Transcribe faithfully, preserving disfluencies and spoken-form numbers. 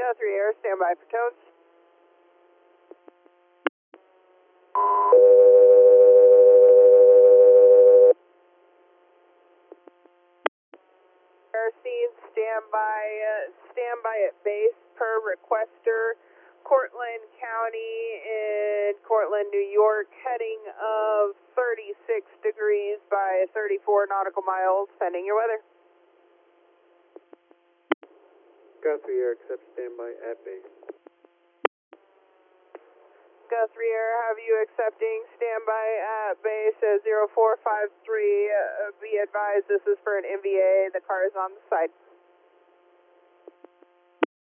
Go three Air, stand by for tones. Air scene, stand by, uh, stand by at base per requester. Cortland County in Cortland, New York, heading of thirty-six degrees by thirty-four nautical miles, pending your weather. Guthrie Air, accept standby at base. Guthrie Air, have you accepting standby at base at zero four five three. Uh, be advised, this is for an N V A. The car is on the side.